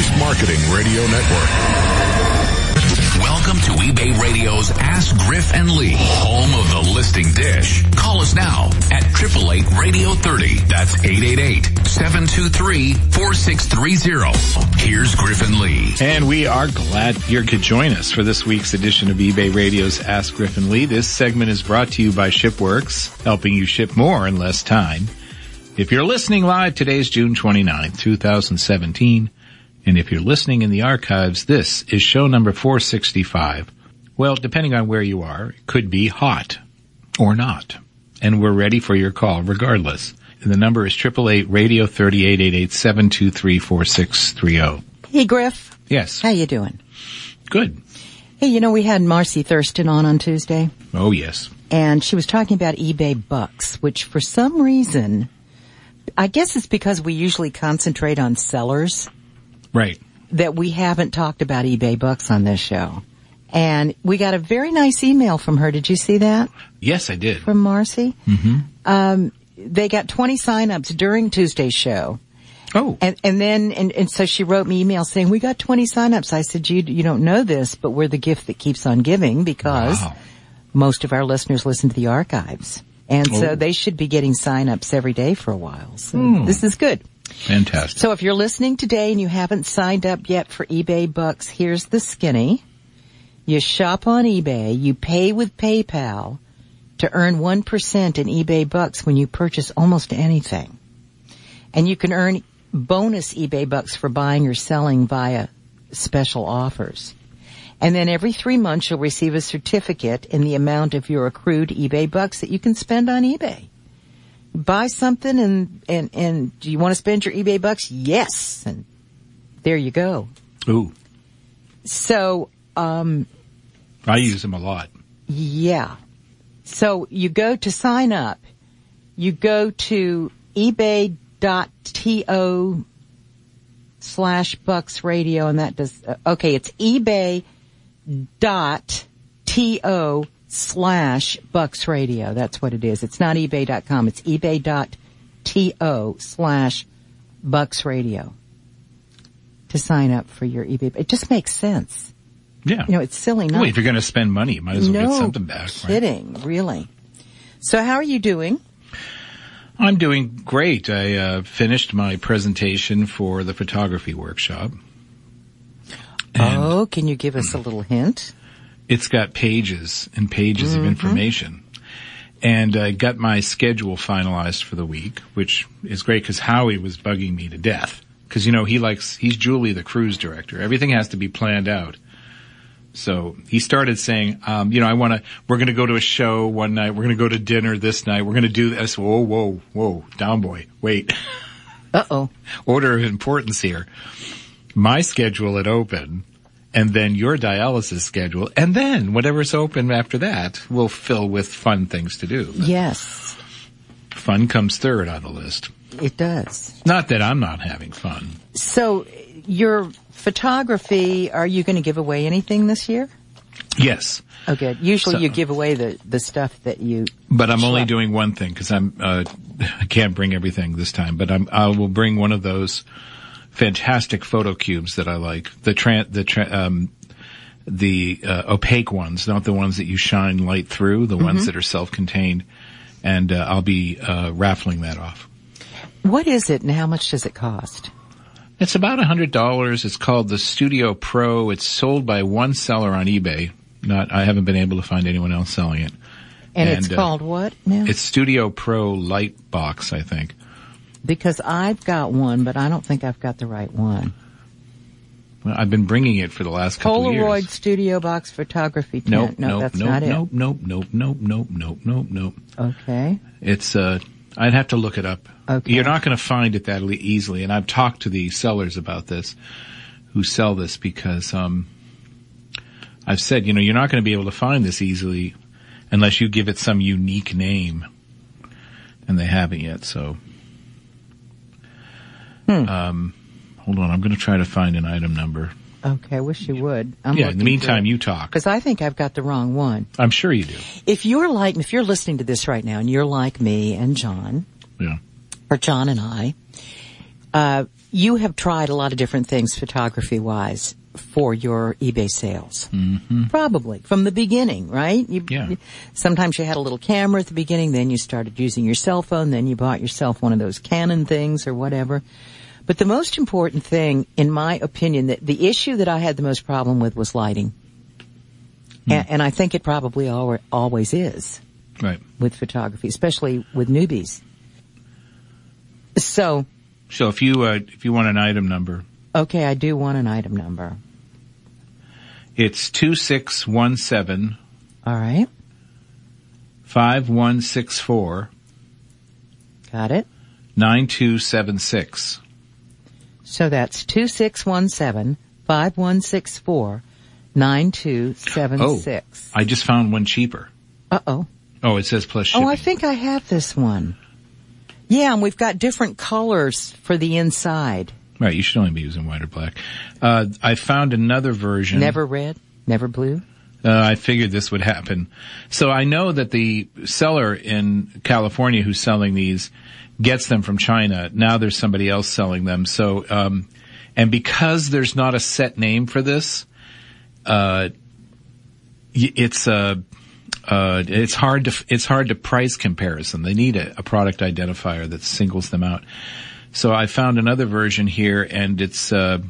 News Marketing Radio Network. Welcome to eBay Radio's Ask Griff and Lee, home of the listing dish. Call us now at 888-Radio-30. That's 888-723-4630. Here's Griff and Lee. And we are glad you could join us for this week's edition of eBay Radio's Ask Griff and Lee. This segment is brought to you by ShipWorks, helping you ship more in less time. If you're listening live, today's June 29th, 2017. And if you're listening in the archives, this is show number 465. Well, depending on where you are, it could be hot or not. And we're ready for your call regardless. And the number is 888-Radio-30, 888-723-4630. Hey, Griff. Yes. How you doing? Good. Hey, you know, we had Marcy Thurston on Tuesday. Oh, yes. And she was talking about eBay bucks, which for some reason, I guess it's because we usually concentrate on sellers. Right. That we haven't talked about eBay bucks on this show. And we got a very nice email from her. Did you see that? Yes, I did. From Marcy? Mm-hmm. They got 20 sign-ups during Tuesday's show. Oh. And so she wrote me email saying, we got 20 sign-ups. I said, you don't know this, but we're the gift that keeps on giving because most of our listeners listen to the archives. And so they should be getting sign-ups every day for a while. So this is good. Fantastic. So if you're listening today and you haven't signed up yet for eBay bucks, here's the skinny. You shop on eBay, you pay with PayPal to earn 1% in eBay bucks when you purchase almost anything. And you can earn bonus eBay bucks for buying or selling via special offers. And then every 3 months you'll receive a certificate in the amount of your accrued eBay bucks that you can spend on eBay. Buy something and do you want to spend your eBay bucks? Yes. And there you go. Ooh. So, I use them a lot. Yeah. So you go to sign up. You go to ebay.to/BucksRadio and that does, it's ebay.to/BucksRadio. That's what it is. It's not ebay.com. It's ebay.to/BucksRadio to sign up for your eBay. It just makes sense. Yeah. You know, it's silly not. Well, if you're going to spend money, you might as well get something back. No kidding, right? Really. So how are you doing? I'm doing great. I finished my presentation for the photography workshop. And can you give us a little hint? It's got pages and pages of information. And I got my schedule finalized for the week, which is great because Howie was bugging me to death. Because, you know, he's Julie, the cruise director. Everything has to be planned out. So he started saying, we're going to go to a show one night. We're going to go to dinner this night. We're going to do this. Whoa, down boy. Wait. Uh-oh. Order of importance here. My schedule at open, and then your dialysis schedule, and then whatever's open after that will fill with fun things to do. But yes. Fun comes third on the list. It does. Not that I'm not having fun. So your photography, are you going to give away anything this year? Yes. Oh, good. Usually you give away the stuff that you... But I'm only doing one thing because I can't bring everything this time, but I will bring one of those fantastic photo cubes that I like. The opaque ones, not the ones that you shine light through, the ones that are self-contained. And I'll be raffling that off. What is it and how much does it cost? It's about $100. It's called the Studio Pro. It's sold by one seller on eBay. I haven't been able to find anyone else selling it. And it's called what now? It's Studio Pro Light Box, I think. Because I've got one, but I don't think I've got the right one. Well, I've been bringing it for the last couple of years. Polaroid Studio Box Photography tent. Nope, that's not it. Nope. Okay. It's, I'd have to look it up. Okay. You're not going to find it that easily. And I've talked to the sellers about this, who sell this, because, I've said, you're not going to be able to find this easily unless you give it some unique name. And they haven't yet, so. Hold on, I'm going to try to find an item number. Okay, I wish you would. In the meantime, you talk. Because I think I've got the wrong one. I'm sure you do. If you're listening to this right now and you're like me and John. Yeah. Or John and I, You have tried a lot of different things photography-wise for your eBay sales. Mm-hmm. Probably. From the beginning, right? Sometimes you had a little camera at the beginning, then you started using your cell phone, then you bought yourself one of those Canon things or whatever. But the most important thing, in my opinion, that the issue that I had the most problem with was lighting. And I think it probably always is. Right. With photography, especially with newbies. So if you want an item number. Okay, I do want an item number. It's 2617. All right. 5164. Got it. 9276. So that's 2617-5164-9276. Oh, I just found one cheaper. Uh-oh. Oh, it says plus shipping. Oh, I think I have this one. Yeah, and we've got different colors for the inside. Right, you should only be using white or black. I found another version. Never red? Never blue? I figured this would happen. So I know that the seller in California who's selling these gets them from China. Now there's somebody else selling them. So, and because there's not a set name for this, it's hard to price comparison. They need a product identifier that singles them out. So I found another version here, and it's a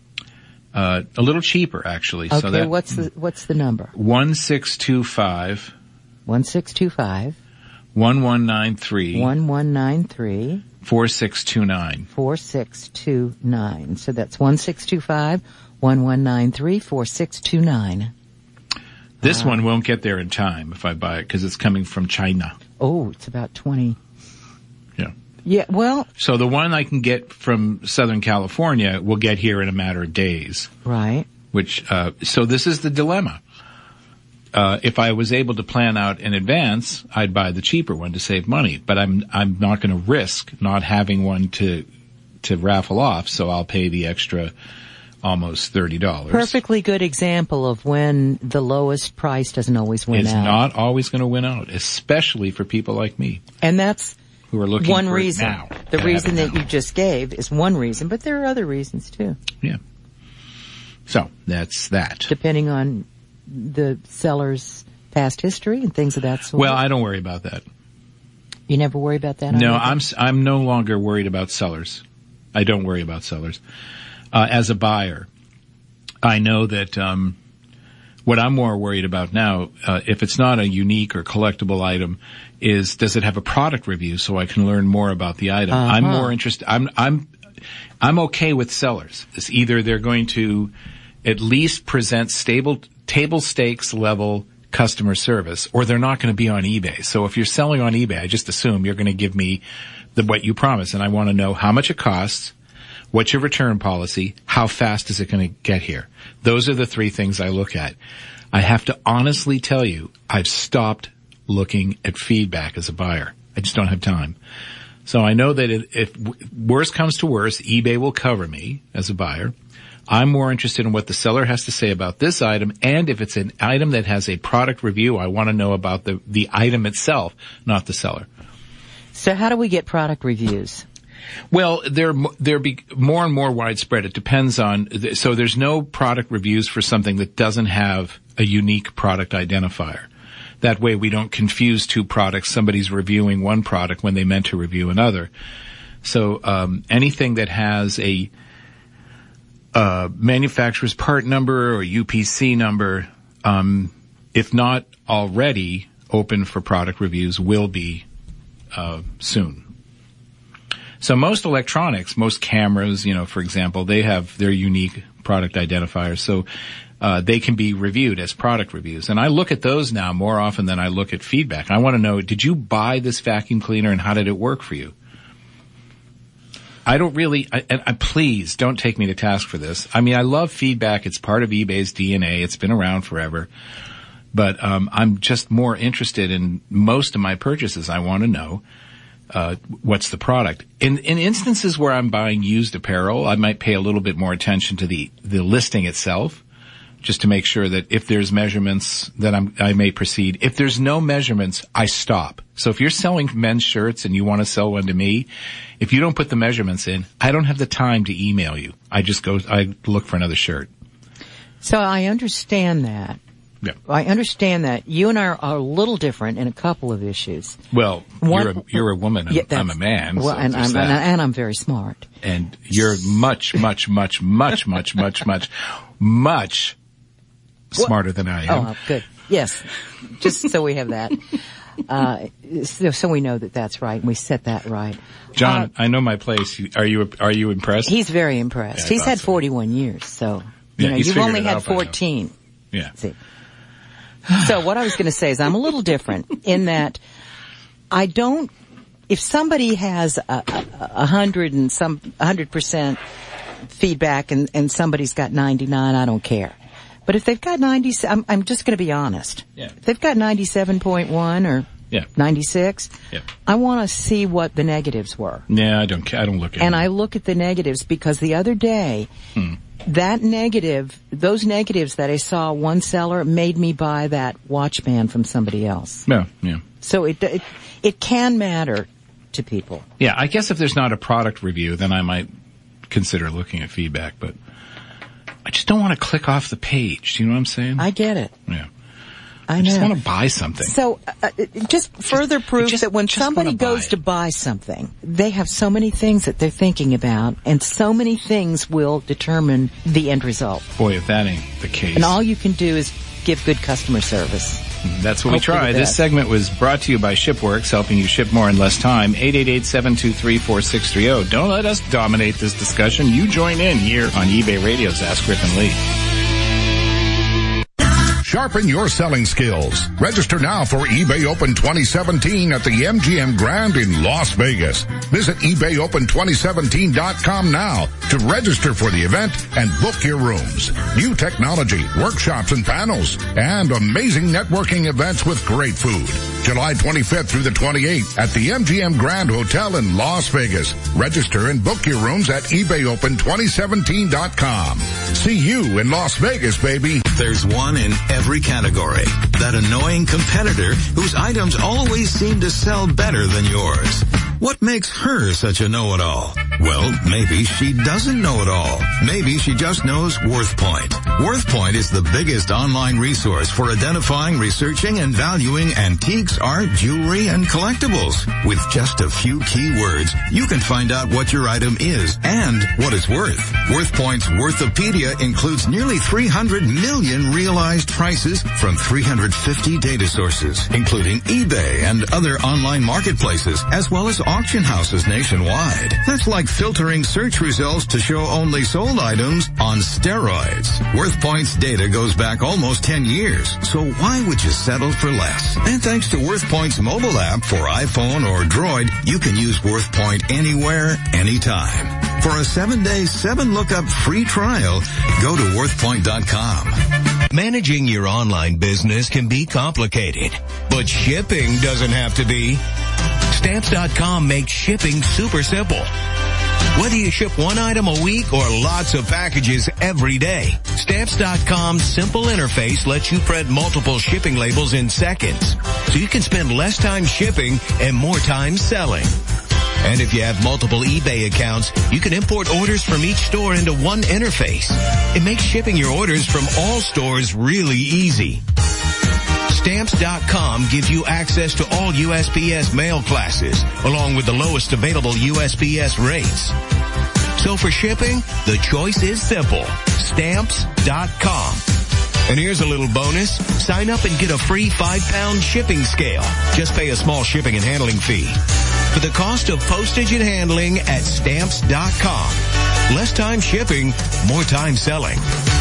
little cheaper actually. Okay, so that, what's the number? 1625 1625 1193 1193 4629 4629. So that's 1625 1193 4629. This one won't get there in time if I buy it because it's coming from China. Oh, it's about 20. Yeah. Yeah, well. So the one I can get from Southern California will get here in a matter of days. Right. So this is the dilemma. If I was able to plan out in advance, I'd buy the cheaper one to save money, but I'm not going to risk not having one to raffle off, so I'll pay the extra almost $30. Perfectly good example of when the lowest price doesn't always win out. It's not always going to win out, especially for people like me. And that's who are looking one for reason. It now. The reason that you just gave is one reason, but there are other reasons too. Yeah. So that's that. Depending on the seller's past history and things of that sort. Well, I don't worry about that. You never worry about that? No, I'm no longer worried about sellers. I don't worry about sellers. As a buyer, I know that what I'm more worried about now, if it's not a unique or collectible item, is does it have a product review so I can learn more about the item? I'm more interested. I'm okay with sellers. It's either they're going to at least present stable table stakes level customer service, or they're not going to be on eBay. So if you're selling on eBay, I just assume you're going to give me what you promise, and I want to know how much it costs. What's your return policy? How fast is it going to get here? Those are the three things I look at. I have to honestly tell you, I've stopped looking at feedback as a buyer. I just don't have time. So I know that if worse comes to worse, eBay will cover me as a buyer. I'm more interested in what the seller has to say about this item, and if it's an item that has a product review, I want to know about the item itself, not the seller. So how do we get product reviews? Well, they're more and more widespread. It depends on, so there's no product reviews for something that doesn't have a unique product identifier. That way we don't confuse two products. Somebody's reviewing one product when they meant to review another. So, anything that has a manufacturer's part number or UPC number, if not already open for product reviews, will be soon. So most electronics, most cameras, for example, they have their unique product identifiers. So they can be reviewed as product reviews. And I look at those now more often than I look at feedback. I want to know, did you buy this vacuum cleaner and how did it work for you? I don't really, please don't take me to task for this. I mean, I love feedback. It's part of eBay's DNA. It's been around forever. But I'm just more interested in most of my purchases. I want to know what's the product. In instances where I'm buying used apparel, I might pay a little bit more attention to the listing itself, just to make sure that if there's measurements, that I may proceed. If there's no measurements, I stop. So if you're selling men's shirts and you want to sell one to me, if you don't put the measurements in, I don't have the time to email you. I look for another shirt. So I understand that. Yeah. I understand that. You and I are a little different in a couple of issues. Well, you're a woman. I'm a man. Well, so and I'm very smart. And you're much smarter than I am. Oh, good. Yes. Just so we have that. So we know that that's right, and we set that right. John, I know my place. Are you impressed? He's very impressed. He's had 41 years, so you've only had 14. Yeah. See. So what I was going to say is I'm a little different in that if somebody has 100% feedback and somebody's got 99, I don't care. But if they've got 90, I'm just going to be honest. Yeah. If they've got 97.1 or 96, I want to see what the negatives were. Yeah, I don't look at it. And I look at the negatives because the other day, those negatives that I saw one seller made me buy that watch band from somebody else. Yeah. So it can matter to people. Yeah, I guess if there's not a product review, then I might consider looking at feedback, but I just don't want to click off the page. Do you know what I'm saying? I get it. Yeah. I just want to buy something. So, just further proof that when somebody goes to buy something, they have so many things that they're thinking about, and so many things will determine the end result. Boy, if that ain't the case. And all you can do is give good customer service. That's what we try. This segment was brought to you by ShipWorks, helping you ship more in less time. 888-723-4630. Don't let us dominate this discussion. You join in here on eBay Radio's Ask Griff and Lee. Sharpen your selling skills. Register now for eBay Open 2017 at the MGM Grand in Las Vegas. Visit eBayOpen2017.com now to register for the event and book your rooms. New technology, workshops and panels, and amazing networking events with great food. July 25th through the 28th at the MGM Grand Hotel in Las Vegas. Register and book your rooms at eBayOpen2017.com. See you in Las Vegas, baby. There's one in every category. That annoying competitor whose items always seem to sell better than yours. What makes her such a know-it-all? Well, maybe she doesn't know it all. Maybe she just knows WorthPoint. WorthPoint is the biggest online resource for identifying, researching, and valuing antiques, art, jewelry, and collectibles. With just a few keywords, you can find out what your item is and what it's worth. WorthPoint's Worthopedia includes nearly 300 million realized prices from 350 data sources, including eBay and other online marketplaces, as well as auction houses nationwide. That's like filtering search results to show only sold items on steroids. WorthPoint's data goes back almost 10 years, so why would you settle for less? And thanks to WorthPoint's mobile app for iPhone or Droid, you can use WorthPoint anywhere, anytime. For a 7-day, 7-lookup free trial, go to WorthPoint.com. Managing your online business can be complicated, but shipping doesn't have to be. Stamps.com makes shipping super simple. Whether you ship one item a week or lots of packages every day, Stamps.com's simple interface lets you print multiple shipping labels in seconds, so you can spend less time shipping and more time selling. And if you have multiple eBay accounts, you can import orders from each store into one interface. It makes shipping your orders from all stores really easy. Stamps.com gives you access to all USPS mail classes, along with the lowest available USPS rates. So for shipping, the choice is simple. Stamps.com. And here's a little bonus. Sign up and get a free 5-pound shipping scale. Just pay a small shipping and handling fee. For the cost of postage and handling at Stamps.com. Less time shipping, more time selling.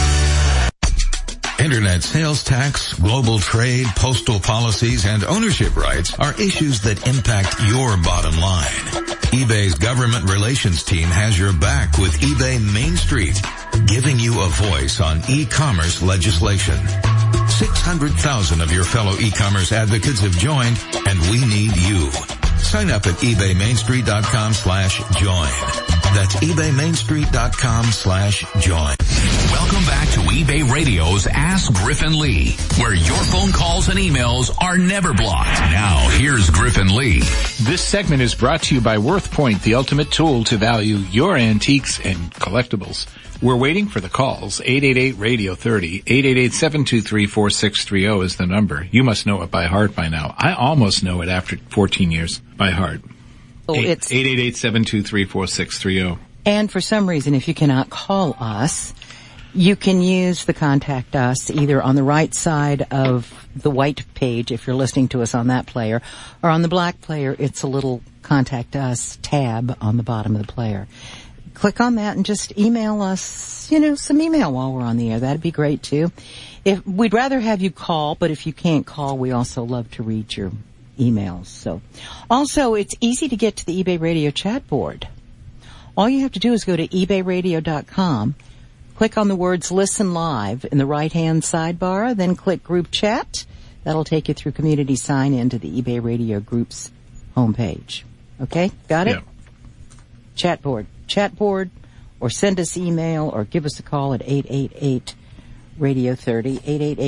Internet sales tax, global trade, postal policies, and ownership rights are issues that impact your bottom line. eBay's government relations team has your back with eBay Main Street, giving you a voice on e-commerce legislation. 600,000 of your fellow e-commerce advocates have joined, and we need you. Sign up at ebaymainstreet.com/join. That's ebaymainstreet.com/join. Welcome back to eBay Radio's Ask Griffin Lee, where your phone calls and emails are never blocked. Now, here's Griffin Lee. This segment is brought to you by WorthPoint, the ultimate tool to value your antiques and collectibles. We're waiting for the calls. 888-RADIO-30. 888-723-4630 is the number. You must know it by heart by now. I almost know it after 14 years by heart. It's 888-723-4630. And for some reason, if you cannot call us, you can use the Contact Us either on the right side of the white page if you're listening to us on that player, or on the black player, it's a little Contact Us tab on the bottom of the player. Click on that and just email us, some email while we're on the air. That'd be great too. We'd rather have you call, but if you can't call, we also love to read your emails. So, also, it's easy to get to the eBay Radio chat board. All you have to do is go to ebayradio.com, click on the words Listen Live in the right-hand sidebar, then click Group Chat. That'll take you through Community Sign-In to the eBay Radio Group's homepage. Okay? Got it? Yeah. Chat board, or send us email, or give us a call at 888-RADIO-30,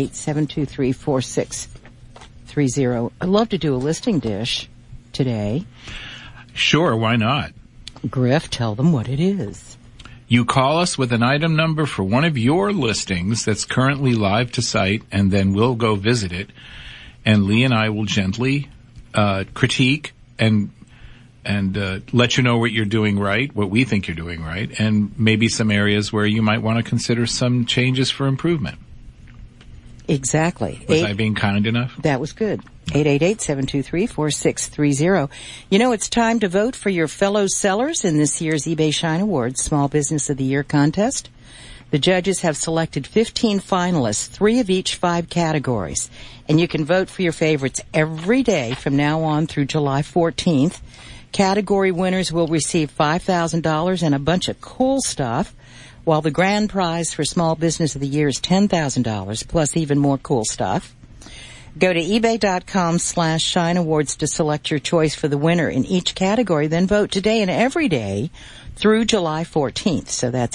888-723-4630. I'd love to do a listing dish today. Sure, why not? Griff, tell them what it is. You call us with an item number for one of your listings that's currently live to site, and then we'll go visit it. And Lee and I will gently critique and let you know what you're doing right, what we think you're doing right, and maybe some areas where you might want to consider some changes for improvement. Exactly. Was I being kind enough? That was good. 888-723-4630. It's time to vote for your fellow sellers in this year's eBay Shine Awards Small Business of the Year contest. The judges have selected 15 finalists, 3 of each 5 categories. And you can vote for your favorites every day from now on through July 14th. Category winners will receive $5,000 and a bunch of cool stuff, while the grand prize for Small Business of the Year is $10,000 plus even more cool stuff. Go to ebay.com/Shine Awards to select your choice for the winner in each category, then vote today and every day through July 14th. So that's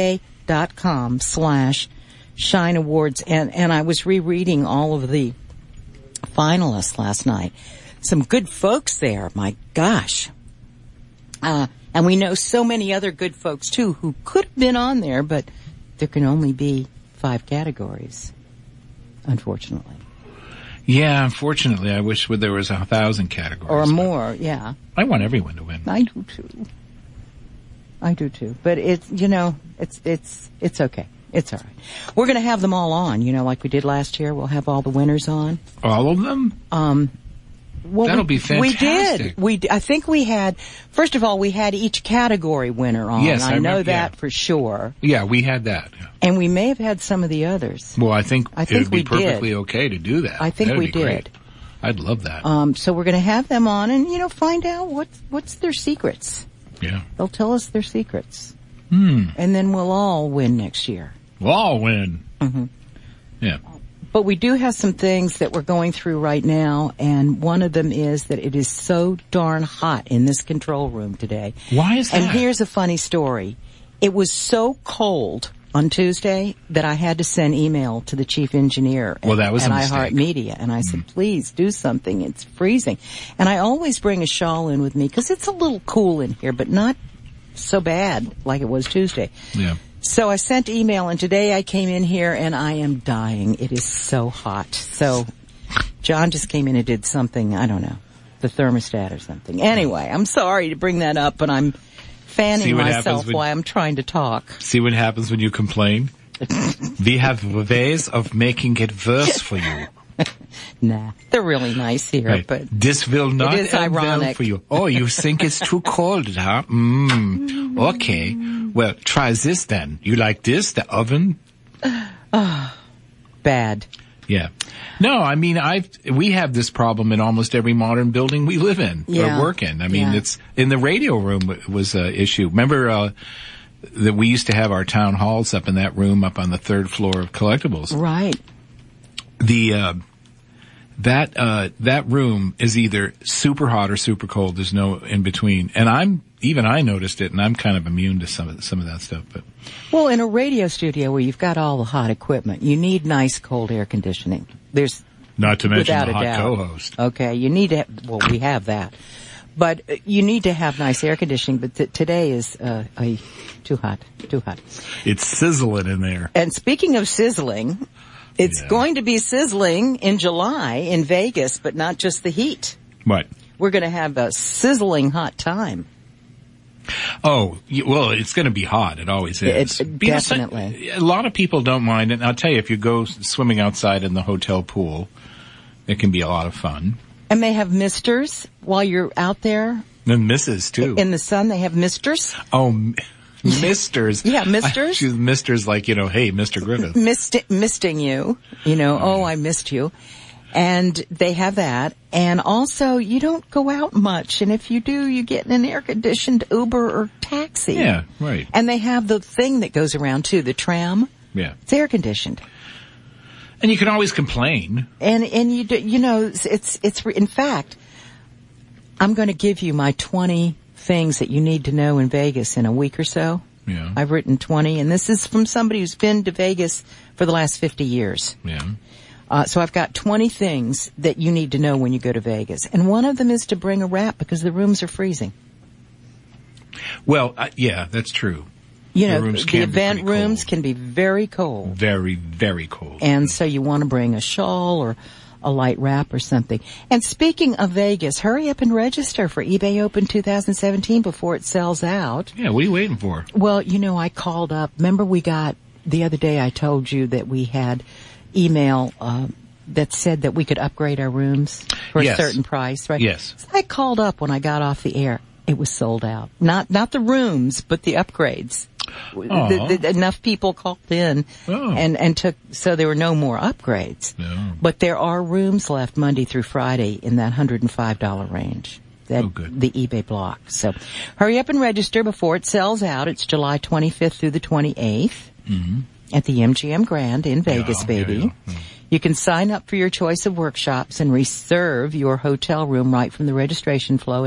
ebay.com/Shine Awards. And I was rereading all of the finalists last night. Some good folks there, my gosh. And we know so many other good folks too who could have been on there, but there can only be 5 categories, unfortunately. Yeah, unfortunately, I wish there was 1,000 categories. Or more, yeah. I want everyone to win. I do too. But it's okay. It's all right. We're going to have them all on, like we did last year. We'll have all the winners on. All of them? Well, that'll be fantastic. We did. I think we had, first of all, we had each category winner on. Yes, I know that for sure. Yeah, we had that. Yeah. And we may have had some of the others. Well, I think it would be perfectly okay to do that. I think we did. Great. I'd love that. So we're going to have them on and, find out what's their secrets. Yeah. They'll tell us their secrets. And then we'll all win next year. We'll all win. Mm-hmm. Yeah. But we do have some things that we're going through right now, and one of them is that it is so darn hot in this control room today. Why is that? And here's a funny story. It was so cold on Tuesday that I had to send email to the chief engineer at iHeartMedia, and I said, please do something. It's freezing. And I always bring a shawl in with me because it's a little cool in here, but not so bad like it was Tuesday. Yeah. So I sent email, and today I came in here and I am dying. It is so hot. So John just came in and did something, I don't know, the thermostat or something. Anyway, I'm sorry to bring that up, but I'm fanning myself while I'm trying to talk. See what happens when you complain? We have ways of making it worse for you. Nah, they're really nice here, right. But this will not end well for you. Oh, you think it's too cold, huh? Okay. Well, try this then. You like this, the oven? Bad. Yeah. No, I mean, we have this problem in almost every modern building we live in or work in. I mean, it's in the radio room. It was an issue. Remember that we used to have our town halls up in that room up on the 3rd floor of Collectibles. Right. That room is either super hot or super cold. There's no in between. And I'm even I noticed it, and I'm kind of immune to some of that stuff. But Well, in a radio studio where you've got all the hot equipment, you need nice cold air conditioning. There's not to mention without the a hot doubt. co-host. Okay, you need to have, well, we have that. But you need to have nice air conditioning, but today is too hot. It's sizzling in there. And speaking of sizzling, it's going to be sizzling in July in Vegas, but not just the heat. What? We're going to have a sizzling hot time. Oh, well, it's going to be hot. It always is. Definitely. A lot of people don't mind it. And I'll tell you, if you go swimming outside in the hotel pool, it can be a lot of fun. And they have misters while you're out there. And misses, too. In the sun, they have misters. Oh, misters. Yeah, misters. Misters like, hey, Mr. Griffith. Misting you. I missed you. And they have that. And also, you don't go out much. And if you do, you get in an air-conditioned Uber or taxi. Yeah, right. And they have the thing that goes around, too, the tram. Yeah. It's air-conditioned. And you can always complain. And you do, it's, in fact, I'm going to give you my 20 things that you need to know in Vegas in a week or so. Yeah. I've written 20, and this is from somebody who's been to Vegas for the last 50 years. Yeah. So I've got 20 things that you need to know when you go to Vegas. And one of them is to bring a wrap because the rooms are freezing. Well, yeah, that's true. The the event rooms can be very cold. Very, very cold. And so you want to bring a shawl or a light wrap or something. And speaking of Vegas, hurry up and register for eBay Open 2017 before it sells out. Yeah, what are you waiting for? Well, I called up. Remember we got, the other day I told you that we had email that said that we could upgrade our rooms for a certain price, right? Yes. So I called up when I got off the air. It was sold out. Not the rooms, but the upgrades. Enough people called in and took, so there were no more upgrades. No. But there are rooms left Monday through Friday in that $105 range. Good. The eBay block. So hurry up and register before it sells out. It's July 25th through the 28th. Mm-hmm. At the MGM Grand in Vegas, baby. Yeah. You can sign up for your choice of workshops and reserve your hotel room right from the registration flow at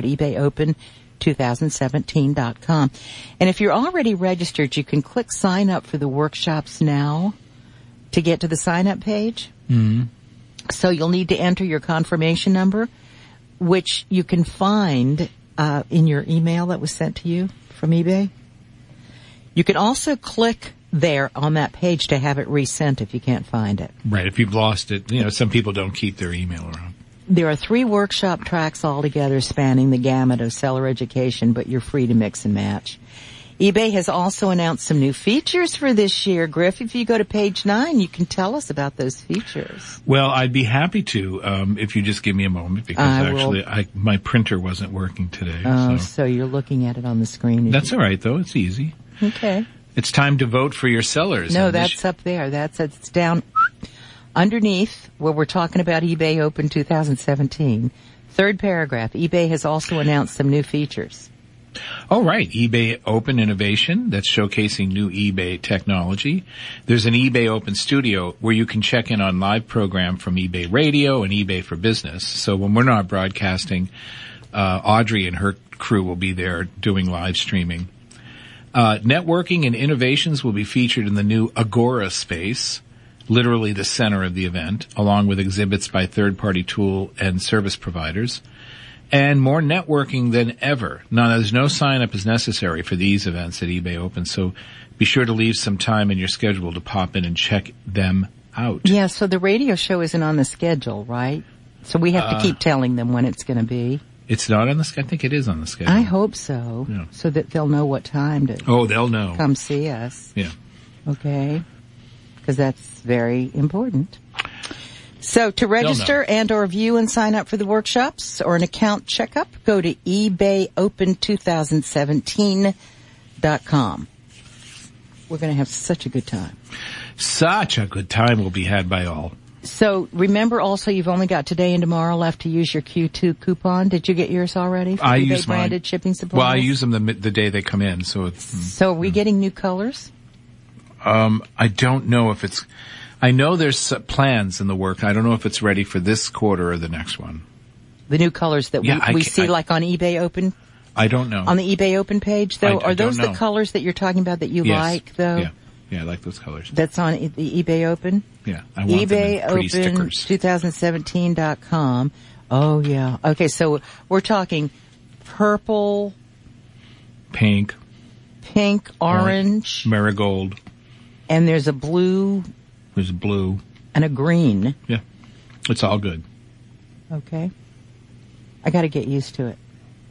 ebayopen2017.com. And if you're already registered, you can click sign up for the workshops now to get to the sign up page. Mm-hmm. So you'll need to enter your confirmation number, which you can find in your email that was sent to you from eBay. You can also click there on that page to have it resent if you can't find it. Right, if you've lost it. Some people don't keep their email around. There are 3 workshop tracks altogether spanning the gamut of seller education, but you're free to mix and match. eBay has also announced some new features for this year. Griff, if you go to page 9, you can tell us about those features. Well, I'd be happy to, if you just give me a moment, because my printer wasn't working today. So you're looking at it on the screen. That's all right, though. It's easy. Okay. It's time to vote for your sellers. No, that's up there. It's down underneath where we're talking about eBay Open 2017. Third paragraph. eBay has also announced some new features. Oh, right. eBay Open Innovation that's showcasing new eBay technology. There's an eBay Open Studio where you can check in on live program from eBay Radio and eBay for Business. So when we're not broadcasting, Audrey and her crew will be there doing live streaming. Networking and innovations will be featured in the new Agora space, literally the center of the event, along with exhibits by third-party tool and service providers. And more networking than ever. Now, there's no sign-up is necessary for these events at eBay Open, so be sure to leave some time in your schedule to pop in and check them out. Yeah, so the radio show isn't on the schedule, right? So we have to keep telling them when it's going to be. It's not on the schedule? I think it is on the schedule. I hope so. Yeah. So that they'll know what time to they'll know. Come see us. Yeah. Okay. Because that's very important. So to register and or view and sign up for the workshops or an account checkup, go to ebayopen2017.com. We're going to have such a good time. Such a good time will be had by all. So remember also you've only got today and tomorrow left to use your Q2 coupon. Did you get yours already? For I eBay use mine. Branded shipping supplies? Well, I use them the day they come in. So are we getting new colors? I don't know if it's, I know there's plans in the work. I don't know if it's ready for this quarter or the next one. The new colors that we see like on eBay Open? I don't know. On the eBay open page, though? I Are those don't the know. colors that you're talking about that you Yes. like, though? Yeah, I like those colors. That's on the eBay open? Yeah, I want them in pretty stickers. eBayOpen2017.com. Oh, yeah. Okay, so we're talking purple, Pink, orange, marigold. and there's a blue There's blue. and a green. Yeah, it's all good. Okay. I gotta get used to it.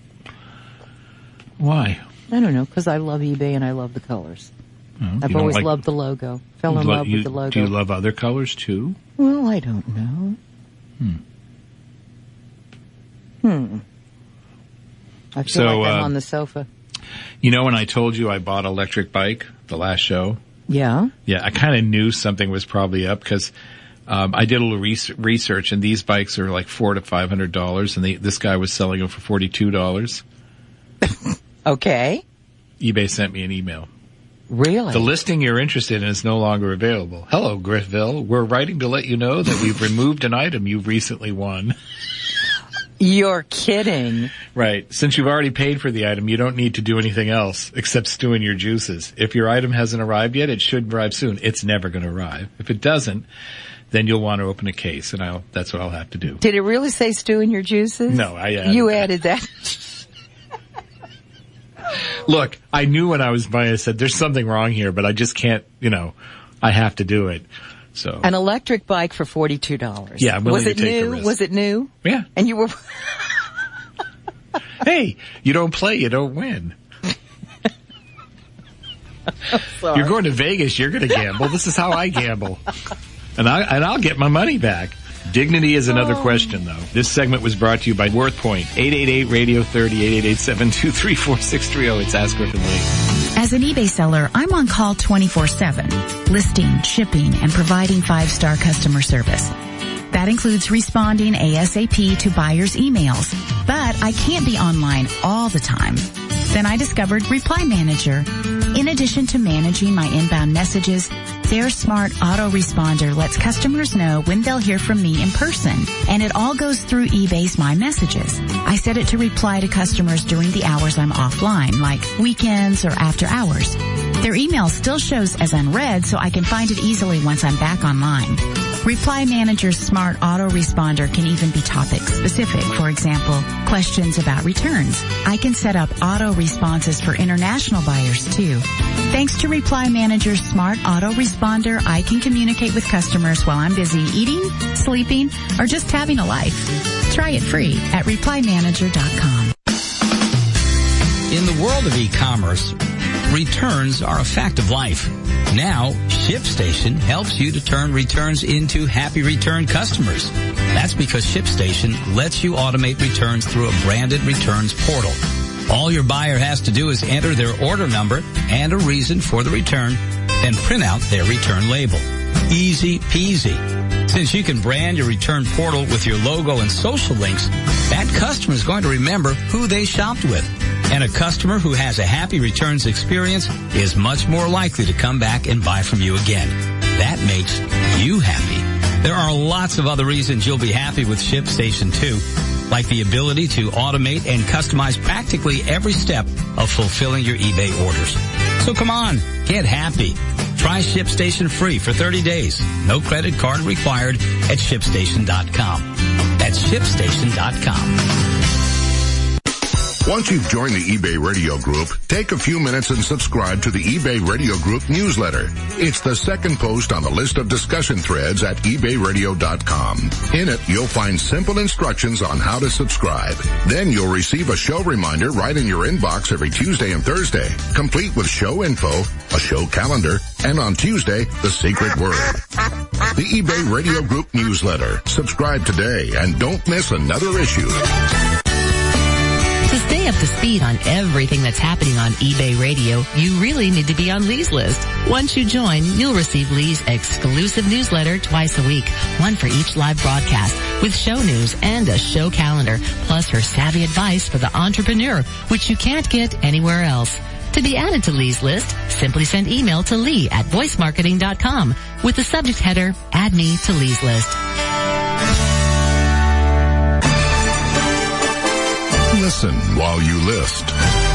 Why? I don't know, because I love eBay and I love the colors. Oh, I've you don't always like- loved the logo. Fell in love with the logo. Do you love other colors too? Well, I don't know. I feel So, like I'm on the sofa. You know when I told you I bought an electric bike the last show? Yeah? Yeah, I kind of knew something was probably up because I did a little research, and these bikes are like $400 to $500, and this guy was selling them for $42. Okay. eBay sent me an email. Really? The listing you're interested in is no longer available. Hello, Griffville. We're writing to let you know that we've removed an item you've recently won. You're kidding. Right. Since you've already paid for the item, you don't need to do anything else except stew in your juices. If your item hasn't arrived yet, it should arrive soon. It's never going to arrive. If it doesn't, then you'll want to open a case, and that's what I'll have to do. Did it really say stew in your juices? No, I added You that. added that. Look, I knew when I was buying, I said, there's something wrong here, but I just can't, I have to do it. So. An electric bike for $42. Yeah, I'm willing to take the new? risk. Was it new? Yeah. And you were... Hey, you don't play, you don't win. Sorry. You're going to Vegas, you're going to gamble. This is how I gamble. And I'll get my money back. Dignity is another question, though. This segment was brought to you by WorthPoint. 888-RADIO-30, 888-723-4630. It's Ask Griffin Lee. As an eBay seller, I'm on call 24/7, listing, shipping, and providing 5-star customer service. That includes responding ASAP to buyers' emails, but I can't be online all the time. Then I discovered Reply Manager. In addition to managing my inbound messages, their smart autoresponder lets customers know when they'll hear from me in person, and it all goes through eBay's My Messages. I set it to reply to customers during the hours I'm offline, like weekends or after hours. Their email still shows as unread, so I can find it easily once I'm back online. Reply Manager's smart autoresponder can even be topic specific. For example, questions about returns. I can set up auto responses for international buyers too. Thanks to Reply Manager's smart autoresponder, I can communicate with customers while I'm busy eating, sleeping, or just having a life. Try it free at ReplyManager.com. In the world of e-commerce, returns are a fact of life. Now, ShipStation helps you to turn returns into happy return customers. That's because ShipStation lets you automate returns through a branded returns portal. All your buyer has to do is enter their order number and a reason for the return, then print out their return label. Easy peasy. Since you can brand your return portal with your logo and social links, that customer is going to remember who they shopped with. And a customer who has a happy returns experience is much more likely to come back and buy from you again. That makes you happy. There are lots of other reasons you'll be happy with ShipStation 2, like the ability to automate and customize practically every step of fulfilling your eBay orders. So come on, get happy. Try ShipStation free for 30 days. No credit card required at ShipStation.com. That's ShipStation.com. Once you've joined the eBay Radio Group, take a few minutes and subscribe to the eBay Radio Group newsletter. It's the second post on the list of discussion threads at eBayRadio.com. In it, you'll find simple instructions on how to subscribe. Then you'll receive a show reminder right in your inbox every Tuesday and Thursday, complete with show info, a show calendar, and on Tuesday, the secret word. The eBay Radio Group newsletter. Subscribe today and don't miss another issue. To stay up to speed on everything that's happening on eBay Radio, you really need to be on Lee's list. Once you join, you'll receive Lee's exclusive newsletter twice a week, one for each live broadcast, with show news and a show calendar, plus her savvy advice for the entrepreneur, which you can't get anywhere else. To be added to Lee's list, simply send email to Lee@voicemarketing.com with the subject header, Add Me to Lee's List. Listen while you list.